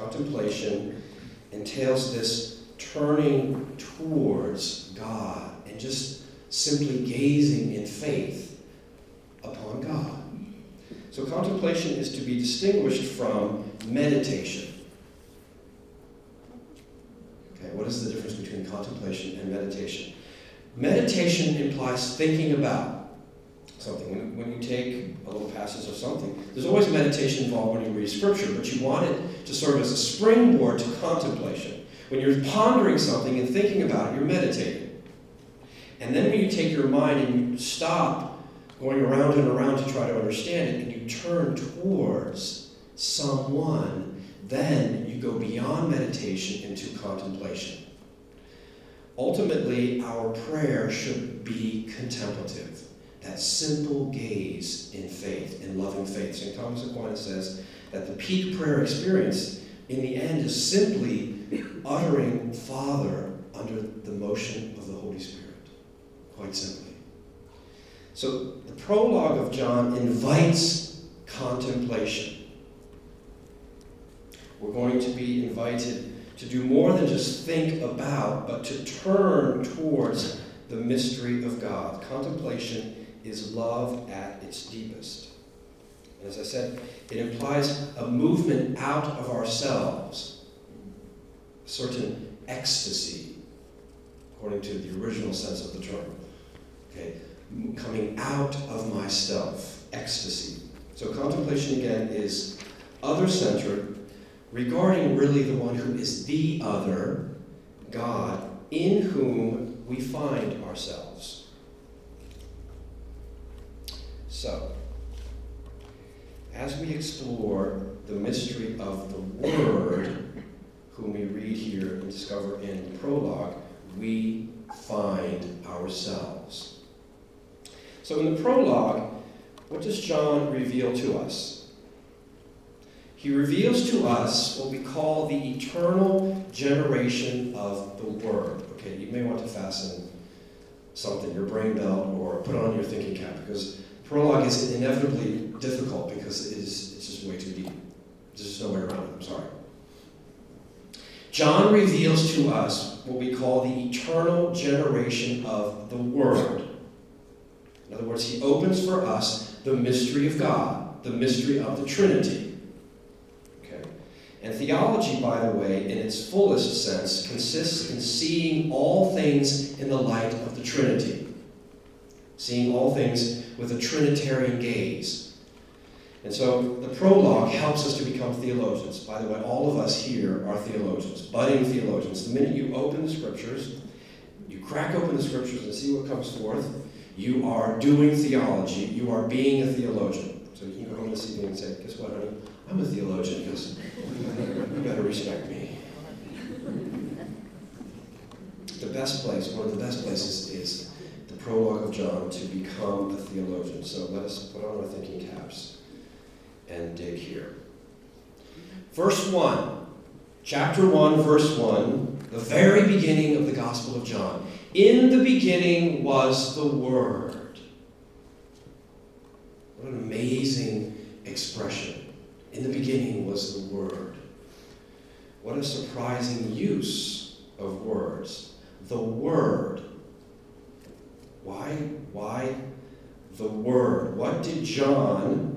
Contemplation entails this turning towards God and just simply gazing in faith upon God. So contemplation is to be distinguished from meditation. Okay, what is the difference between contemplation and meditation? Meditation implies thinking about something. When you take a little passage of something, there's always meditation involved when you read Scripture, but you want it to serve as a springboard to contemplation. When you're pondering something and thinking about it, you're meditating. And then when you take your mind and you stop going around and around to try to understand it, and you turn towards someone, then you go beyond meditation into contemplation. Ultimately, our prayer should be contemplative. That simple gaze in faith, in loving faith. St. Thomas Aquinas says that the peak prayer experience in the end is simply uttering Father under the motion of the Holy Spirit. Quite simply. So the prologue of John invites contemplation. We're going to be invited to do more than just think about, but to turn towards the mystery of God. Contemplation is love at its deepest. And as I said, it implies a movement out of ourselves, a certain ecstasy, according to the original sense of the term. Okay, coming out of myself, ecstasy. So contemplation again is other-centered, regarding really the one who is the other, God, in whom we find ourselves. So, as we explore the mystery of the Word, whom we read here and discover in the prologue, we find ourselves. So in the prologue, what does John reveal to us? He reveals to us what we call the eternal generation of the Word. Okay, you may want to fasten something, your brain belt, or put on your thinking cap, because prologue is inevitably difficult because it's just way too deep. There's just no way around it. I'm sorry. John reveals to us what we call the eternal generation of the Word. In other words, he opens for us the mystery of God, the mystery of the Trinity. Okay? And theology, by the way, in its fullest sense, consists in seeing all things in the light of the Trinity. Seeing all things with a Trinitarian gaze. And so the prologue helps us to become theologians. By the way, all of us here are theologians, budding theologians. The minute you open the Scriptures, you crack open the Scriptures and see what comes forth, you are doing theology. You are being a theologian. So you can go home this evening and say, guess what, honey? I'm a theologian because you better respect me. The best place, one of the best places is the prologue of John to become a theologian. So let us put on our thinking caps and dig here. Verse 1, chapter 1, verse 1, the very beginning of the Gospel of John. In the beginning was the Word. What an amazing expression. In the beginning was the Word. What a surprising use of words. The Word. Why the Word? What did John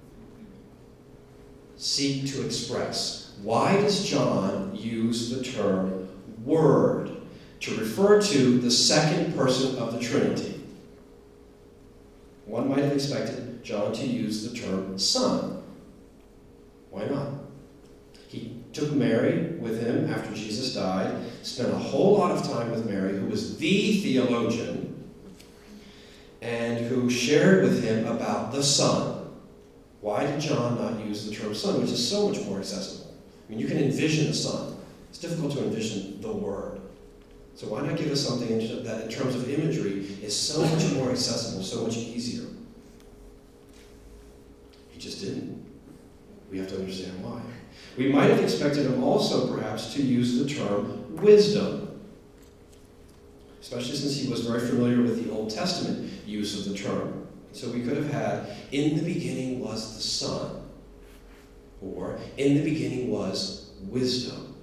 seek to express? Why does John use the term Word to refer to the second person of the Trinity? One might have expected John to use the term Son. Why not? He took Mary with him after Jesus died, spent a whole lot of time with Mary, who was the theologian, and who shared with him about the Son. Why did John not use the term Son, which is so much more accessible? I mean, you can envision the Son. It's difficult to envision the Word. So why not give us something that in terms of imagery is so much more accessible, so much easier? He just didn't. We have to understand why. We might have expected him also, perhaps, to use the term wisdom, especially since he was very familiar with the Old Testament use of the term. So we could have had, in the beginning was the Son, or in the beginning was wisdom